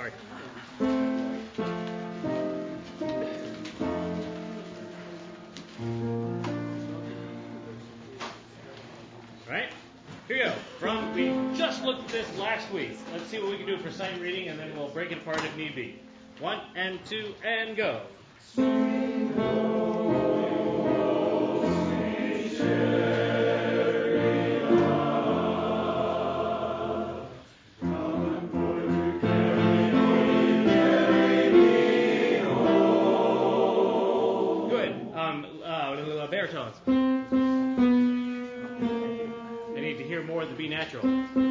Sorry. All right, here you go. We just looked at this last week. Let's see what we can do for sight reading, and then we'll break it apart if need be. 1 and 2 and go. Baritones. I need to hear more of the B natural.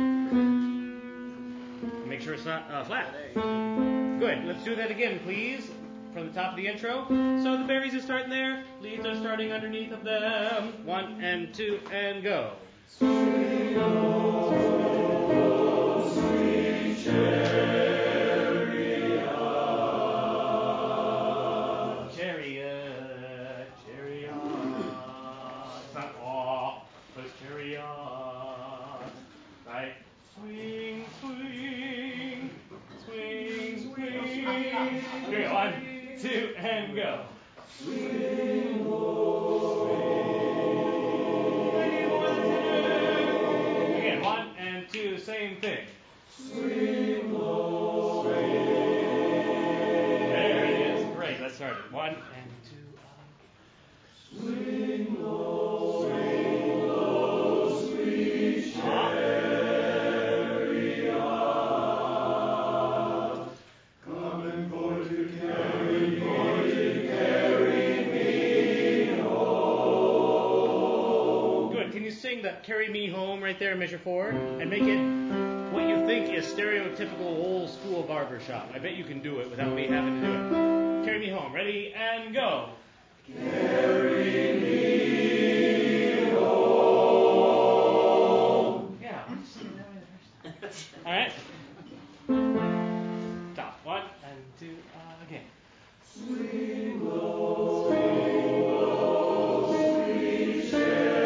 Make sure it's not flat. Good. Let's do that again, please. From the top of the intro. So the berries are starting there. Leaves are starting underneath of them. 1 and 2 and go. Sweet, oh, sweet chariot. Right? Swing, swing, swing, swing. Okay, 1, 2, and go. Swing, oh, swing. Again, 1 and 2, same thing. Swing, oh, swing. There it is. Great, let's start it. 1 and 2. Swing, oh, swing, oh, sweet chariot. That carry me home right there in measure 4 and make it what you think is stereotypical old school barbershop. I bet you can do it without me having to do it. Carry me home. Ready and go. Carry me home. Yeah. All right. Stop. 1 and 2 again. Swing low, swing low, sweet chariot.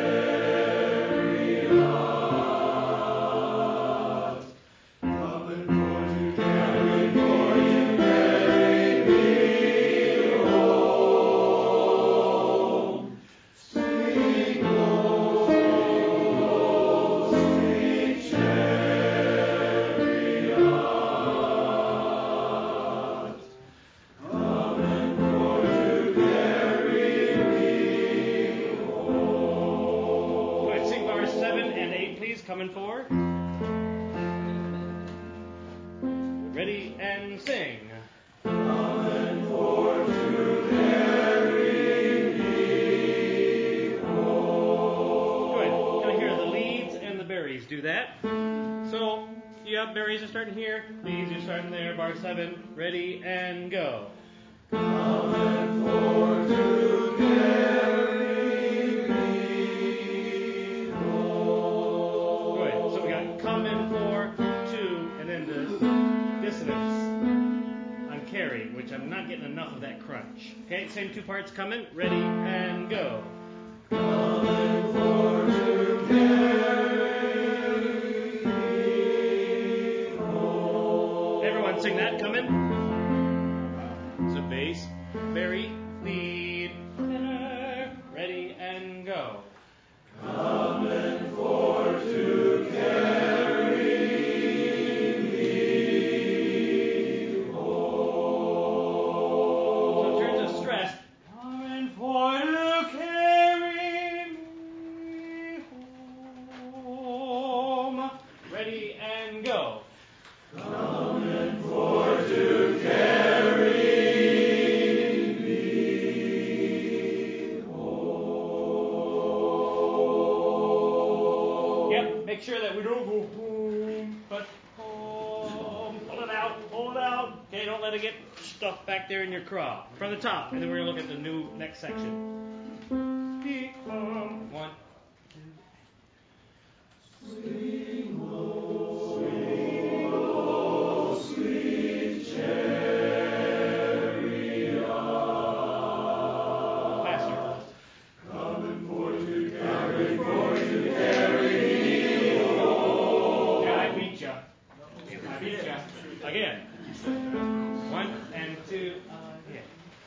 Coming forward. Ready and sing. Coming forward to carry me home. Good. Can I hear the leads and the berries do that? So, yep, berries are starting here. Leads are starting there. Bar 7. Ready and go. Coming forward to carry. Coming for 2, and then the dissonance on carry, which I'm not getting enough of that crunch. Okay, same 2 parts coming. Ready and go. Coming for to carry me home. Everyone sing that. Coming. So bass, berry, lead, tenor. Ready and go. Coming for to carry me home. So in terms of stress, coming for to carry me home. Ready and go. Coming for to carry me home. Yep, make sure that we don't go home, but home. Pull it out, pull it out. Okay, don't let it get stuffed back there in your craw. From the top, and then we're going to look at the new next section. 1, 2. Swing low, sweet chariot. Faster. Coming for to carry me home. Yeah, I beat ya. Again. One and two, yeah.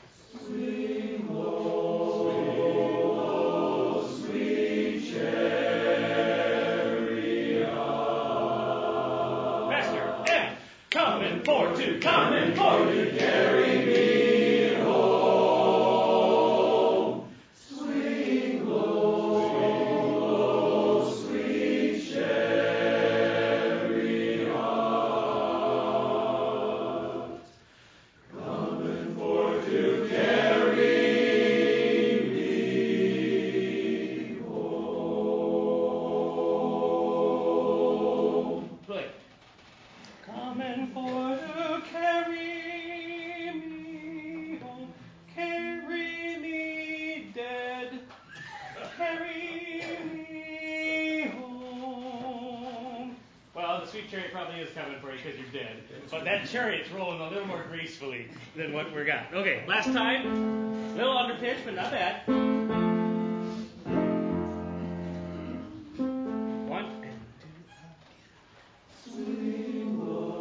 Faster, and coming for to carry me home. Swing low, sweet chariot. Coming for to carry me home. Play. Coming for to carry me home, carry me dead, carry me home. Well, the sweet chariot probably is coming for you because you're dead, but that chariot's rolling a little more gracefully than what we got. Okay, last time, a little under pitch, but not bad. One and two. Swing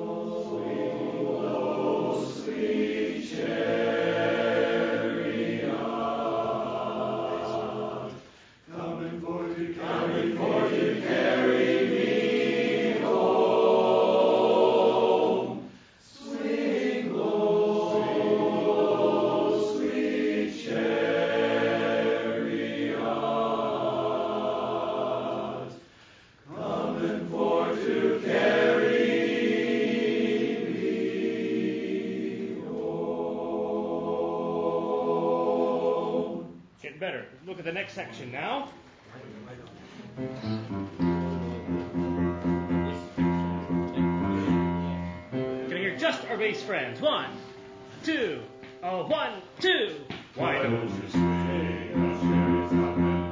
low, sweet chariot. Coming for to carry me home. Swing low, sweet chariot. Coming for to carry me home. Getting better. Look at the next section now. Can I hear just our bass friends? 1, 2, 1, 2. Why don't you swing that chariot up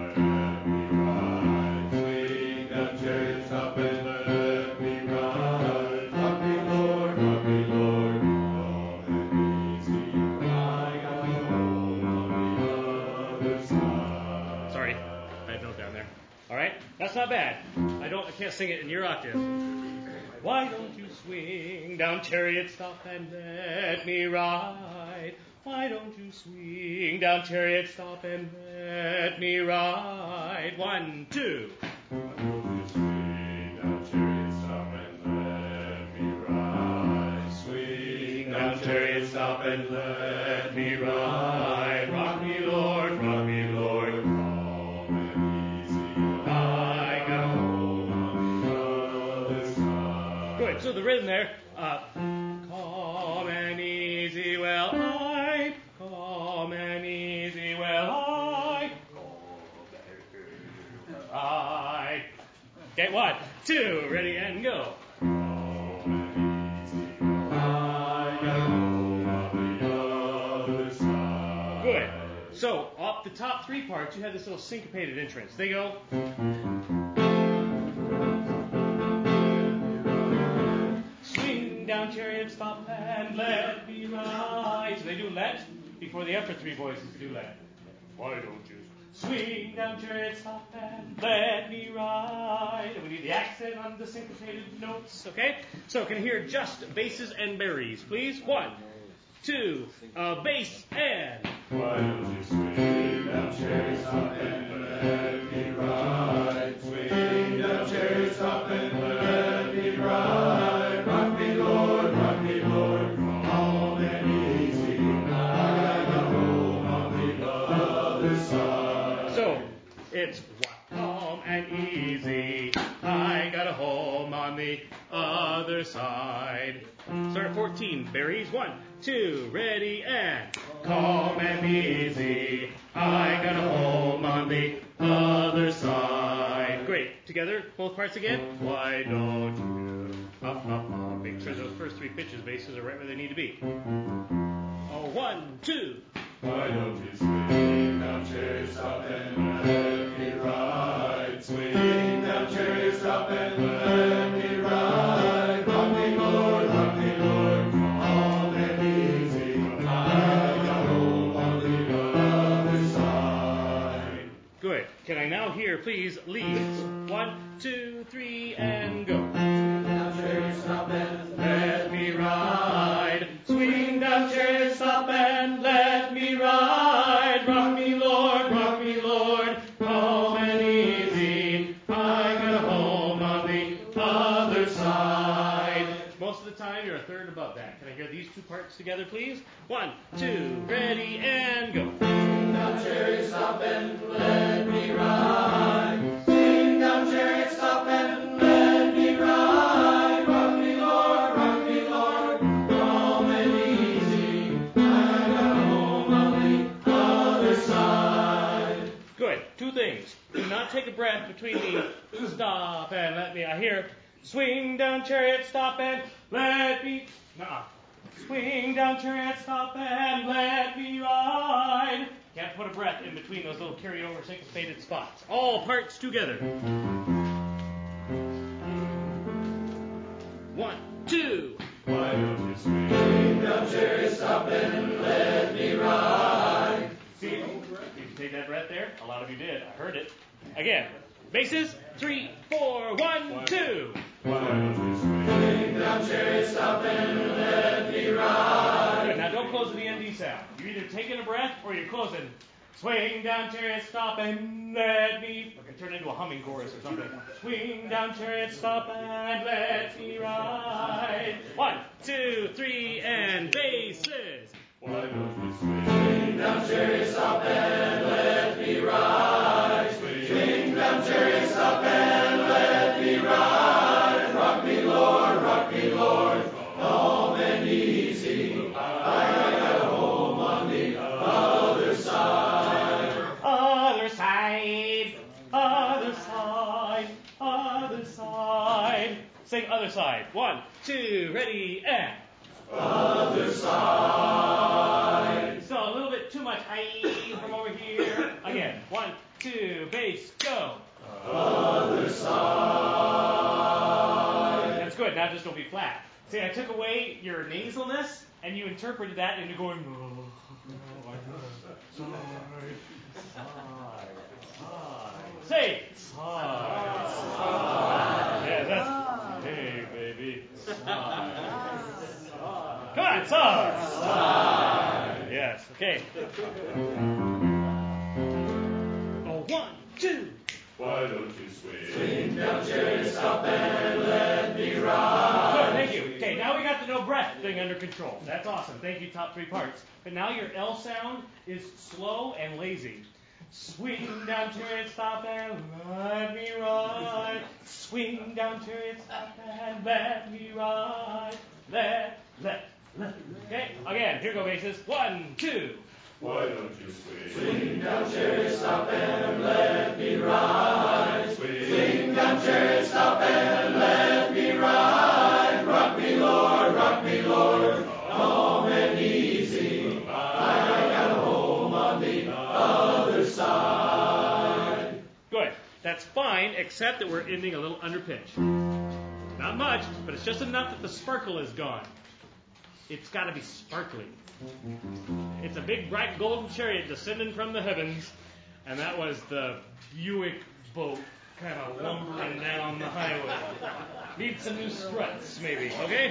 and let me ride? Rock me, Lord, calm and easy. I got home on the other side. Sorry, I had a note down there. All right, that's not bad. I can't sing it in your octave. Why don't you swing down, chariot, stop and let me ride? Why don't you swing down, chariot, stop and let me ride? 1, 2. Why don't you swing down, chariot, stop and let me ride? Swing down, chariot, stop and let me ride. Rock me, Lord, calm and easy. I got home on the other side. Good. So the rhythm there. Calm and easy, well, I. Calm and easy, well, I. I. Okay, 1, 2, ready and go. Calm and easy, well, I got home on the other side. Good. So, off the top three parts, you have this little syncopated entrance. They go. Swing down, chariot, stop and let me ride. So they do let before the upper three voices do let. Why don't you swing down, chariot, stop and let me ride? And we need the accent on the syncopated notes, okay? So can I hear just basses and berries, please? 1, 2, bass and. Why don't you swing down, chariot, stop and let me ride? Swing down, chariot, stop and let me ride. Rock me, Lord, calm and easy. I got home on the other side. So it's calm and easy. I got a home on the other side. Start 14. Berries. 1, 2, ready and. Calm and easy. I got a home on the other side. Great. Together, both parts again. Why don't you? Make sure those first three pitches, basses are right where they need to be. 1, 2. Why don't you swing down, chariot, stop and let me ride? Swing down, chariot, stop and let me ride. Rock me, Lord, calm and easy. I got home on the other side. Good. Can I now hear, please, leads? 1, 2, 3, and go. Swing down, chariot, stop and let me ride. third above that. Can I hear these two parts together, please? 1, 2, ready, and go. Swing down, chariot, stop and let me ride. Swing down, chariot, stop and let me ride. Rock me, Lord, calm and easy. I got home on the other side. Good. Two things. Do not take a breath between the stop and let me. I hear swing down, chariot, stop and let me. Nuh-uh. Swing down, chariot, stop and let me ride. Can't put a breath in between those little carryover syncopated spots. All parts together. 1, 2. Why don't you swing down, chariot, stop and let me ride? See, did you take that breath there? A lot of you did. I heard it. Again. Basses. 3, 4, 1, 2. Why don't you swing down, chariot, stop and let me ride? Good. Now don't close to the ND sound. You're either taking a breath or you're closing. Swing down, chariot, stop and let me. We're going to turn into a humming chorus or something. Swing down, chariot, stop and let me ride. 1, 2, 3, and basses. Why don't you swing down, chariot, stop and let me ride? Swing down, chariot, stop and let me ride. Rock me, Lord, calm and easy. I got home on the other side. Other side, other side, other side. Sing other side. 1, 2, ready, and. Other side. So a little bit too much aye from over here. Again. 1, 2, bass, go. Other side. That's good. Now just don't be flat. See, I took away your nasalness, and you interpreted that into going. Say side. Yeah, that's. Hey, baby. Side. Come on, side. Yes. Okay. Oh, 1, 2. Why don't you swing? Swing down, chariot, stop and let me ride. Good, thank you. Okay, now we got the no breath thing under control. That's awesome. Thank you, top 3 parts. But now your L sound is slow and lazy. Swing down, chariot, stop and let me ride. Swing down, chariot, stop and let me ride. Let. Okay, again, here go basses. 1, 2. Why don't you swing? Swing down, chariot, stop and let me ride. Swing down, chariot, stop and let me ride. Rock me, Lord, calm and easy. I got home on the other side. Good. That's fine, except that we're ending a little under pitch. Not much, but it's just enough that the sparkle is gone. It's got to be sparkly. It's a big, bright, golden chariot descending from the heavens, and that was the Buick boat kind of lumbering down the highway. Need some new struts, maybe, okay?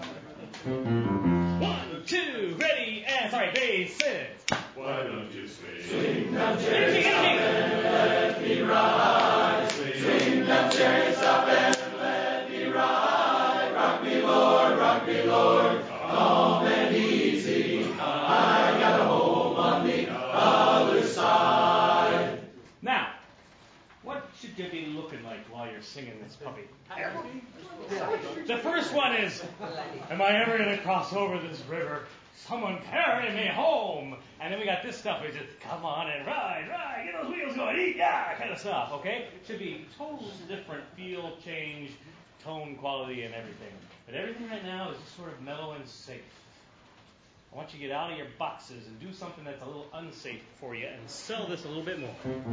1, 2, ready, and sorry, basses. Why don't you swing? Swing down, chariot, stop and let me ride. Swing down, chariot, stop and let me ride. Rock me, Lord, calm and easy. I got a home on the other side. Now, what should you be looking like while you're singing this puppy? The first one is, am I ever going to cross over this river? Someone carry me home. And then we got this stuff, which is, come on and ride, get those wheels going, yeah, kind of stuff, okay? Should be totally different feel, change, tone, quality, and everything. But everything right now is just sort of mellow and safe. I want you to get out of your boxes and do something that's a little unsafe for you and sell this a little bit more.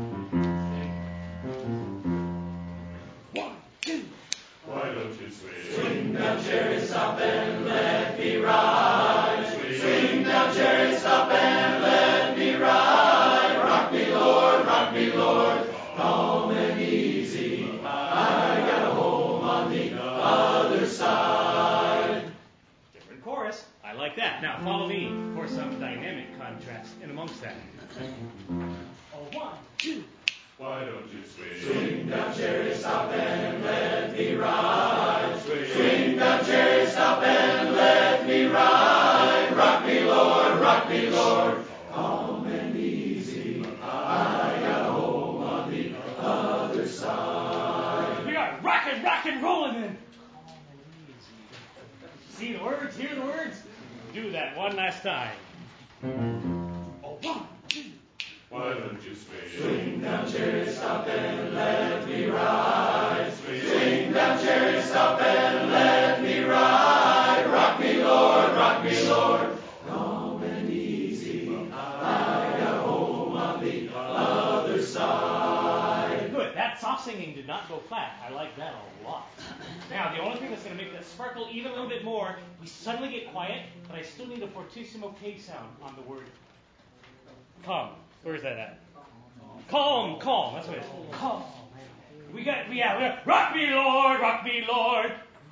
1, 2. Why don't you swing? Swing down, chariot, stop and let me ride. Swing down, chariot, stop and let me ride. Rock me, Lord, calm and easy. I got a home on the other side. Different chorus. I like that. Now follow me for some dynamic contrast in amongst that. 1, 2. Why don't you swing? Swing down, chariot, stop and let me ride. Swing down, chariot, stop and let See the words? Hear the words? Do that one last time. Oh, 1, 2. Why don't you swing? Swing down, chariot, stop and let me ride. Swing down, chariot, stop and let me ride. Rock me, Lord, calm and easy. I got home on the other side. Good. That soft singing did not go flat. I like that a lot. Now, the only thing that's going to make that sparkle even a little bit more, we suddenly get quiet, but I still need a fortissimo K sound on the word calm. Where is that at? Calm. That's what it is. Calm. We got rock me, Lord.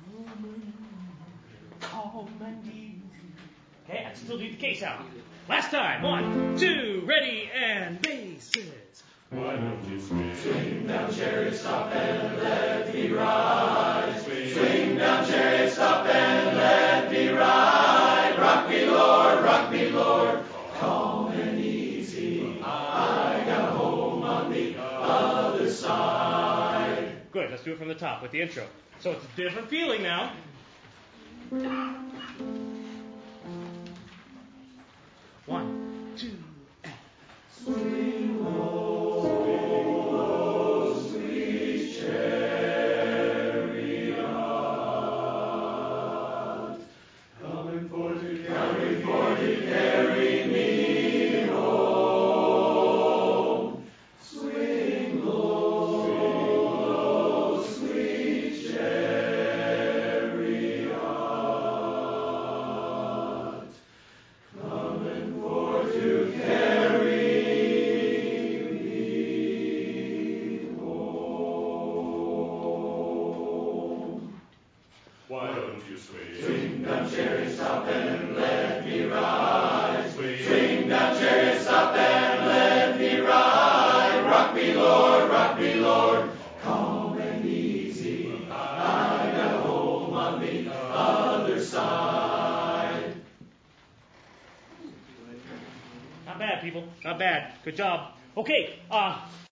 Calm and easy. Okay, I still need the K sound. Last time. 1, 2, ready, and basses. Why don't you swing? Swing down, chariot, stop and let me ride. Swing down, chariot, stop and let me ride. Rock me, Lord, calm and easy. I got home on the other side. Good, let's do it from the top with the intro. So it's a different feeling now. 1, 2, and Swing low, sweet chariot, coming for to carry me home. Swing low, sweet chariot, coming for to carry me home. Why don't you swing? Swing down, chariot, stop and let me ride. Swing down, chariot, stop and let me ride. Rock me, Lord, calm and easy. I got home on the other side. not bad, people. Not bad. Good job. Okay,